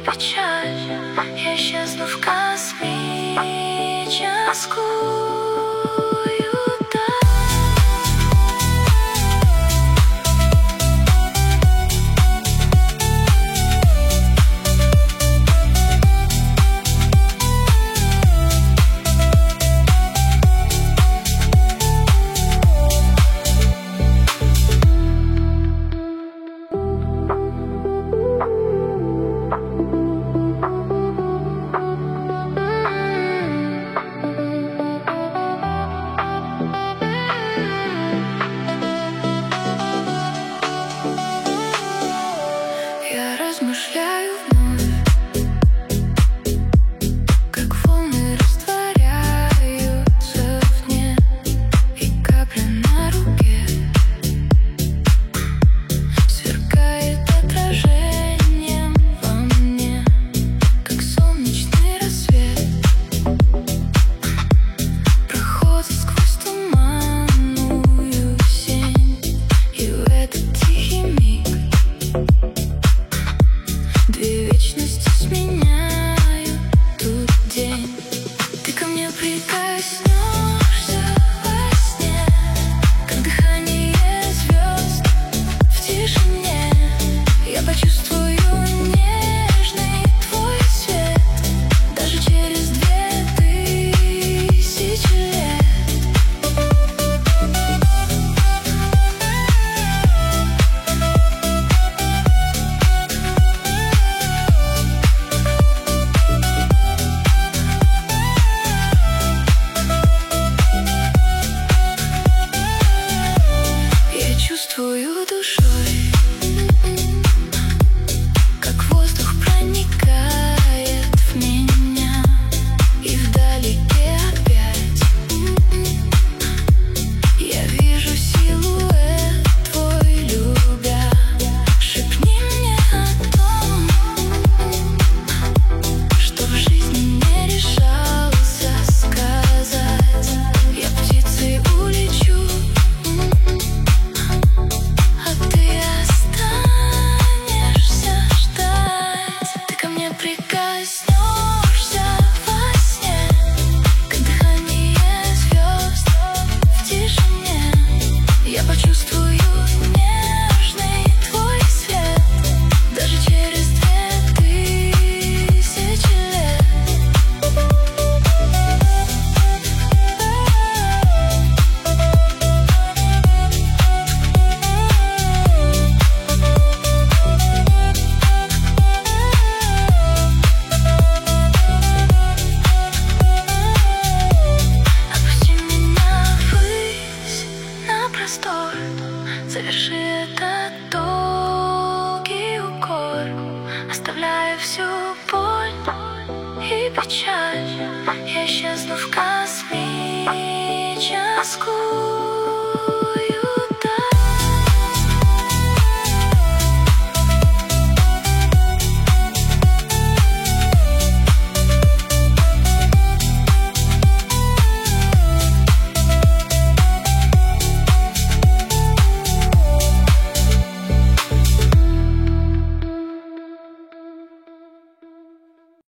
печаль. Я исчезну в космическую размышляю вновь, как волны растворяются в дне, и капля на руке сверкает отражением во мне, как солнечный рассвет проходит сквозь туманную сень, и в этот тихий миг две вечности сменяют тут день. Ты ко мне прикоснешься во сне, как дыхание звезд в тишине. Я почувствую нежный твой свет даже через 2000 лет. Чувствую душой, как воздух проникает в меня, и вдалеке опять я вижу силуэт твой, любя. Шепни мне о том, что в жизни не решался сказать. Я птицей улечу, прикоснешься во сне, как дыхание звезд в тишине. Я почувствую нежный твой свет даже через 2000 лет. Заверши этот долгий укор, оставляя всю боль и печаль. Я исчезну в